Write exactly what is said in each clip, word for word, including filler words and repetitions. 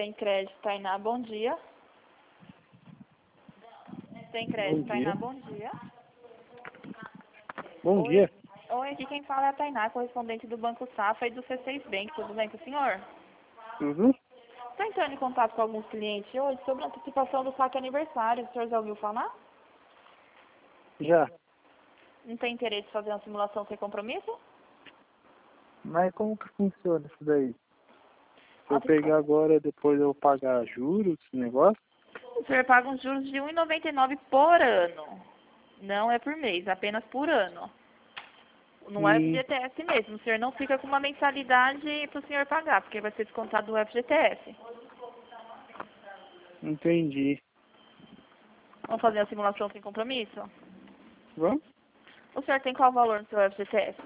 Tem crédito, Tainá, bom dia. Tem crédito, Bom Tainá, dia. bom dia. Bom Oi, dia. oi, aqui quem fala é a Tainá, correspondente do Banco Safra e do C seis Bank. Tudo bem com o senhor? Uhum. Estou entrando em contato com alguns clientes hoje sobre a antecipação do saque aniversário. O senhor já ouviu falar? Já. Não tem interesse em fazer uma simulação sem compromisso? Mas como que funciona isso daí? Se eu Antecipa- pegar agora, depois eu pagar juros, esse negócio? O senhor paga uns juros de um vírgula noventa e nove por ano. Não é por mês, apenas por ano. No Hum, F G T S mesmo. O senhor não fica com uma mensalidade para o senhor pagar, porque vai ser descontado do F G T S. entendi. Vamos fazer a simulação sem compromisso? Vamos? O senhor tem qual valor no seu F G T S?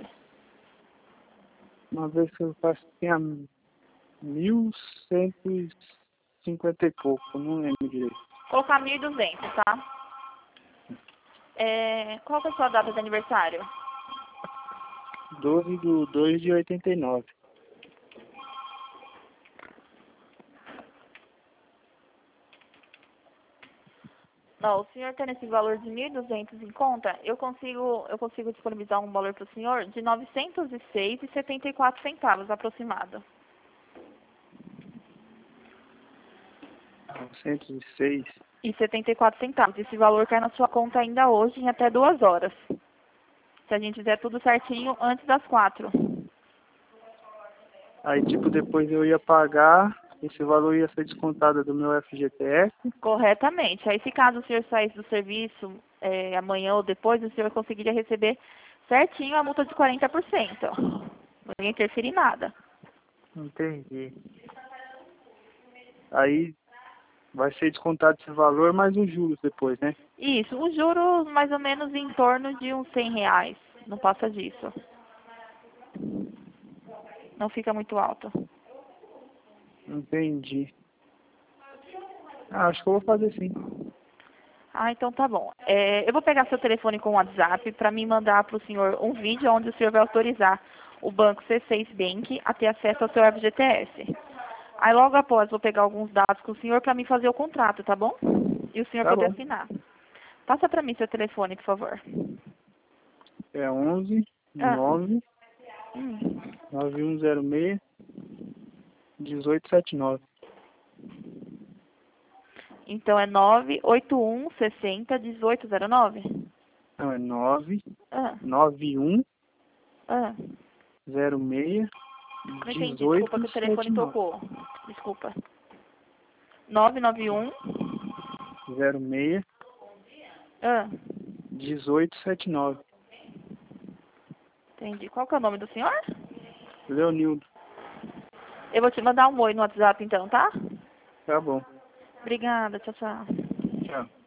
Uma vez que eu faço tinha mil cento e cinquenta e pouco, não lembro direito. Colocar mil e duzentos, tá? É, qual que é a sua data de aniversário? doze de dois de oitenta e nove. Não, o senhor tendo esse valor de mil e duzentos em conta, eu consigo, eu consigo disponibilizar um valor para o senhor de novecentos e seis reais e setenta e quatro centavos aproximado. novecentos e seis. E setenta e quatro centavos. Esse valor cai na sua conta ainda hoje em até duas horas. Se a gente fizer tudo certinho antes das quatro. Aí, tipo, depois eu ia pagar, esse valor ia ser descontado do meu F G T S. Corretamente. Aí se caso o senhor saísse do serviço é, amanhã ou depois, o senhor conseguiria receber certinho a multa de quarenta por cento. Não ia interferir em nada. Entendi. Aí vai ser descontado esse valor mais os juros depois, né? Isso, o juro mais ou menos em torno de uns cem reais. Não passa disso. Não fica muito alto. Entendi. Ah, acho que eu vou fazer sim. Ah, então tá bom. É, eu vou pegar seu telefone com o WhatsApp para me mandar para o senhor um vídeo onde o senhor vai autorizar o banco C seis Bank a ter acesso ao seu F G T S. Aí logo após vou pegar alguns dados com o senhor para me fazer o contrato, tá bom? E o senhor Tá poder bom. assinar. Passa para mim seu telefone, por favor. É onze Ah. nove Hum. nove um zero seis um oito sete nove. Então é nove oito um sessenta dezoito zero nove? Não, é nove Ah. nove um Ah. zero seis Não entendi, desculpa dezoito que o telefone sete nove. tocou. Desculpa. nove nove um. zero seis Ah. dezoito sete nove. Entendi. Qual que é o nome do senhor? Leonildo. Eu vou te mandar um oi no WhatsApp então, tá? Tá bom. Obrigada, tchau, tchau. Tchau.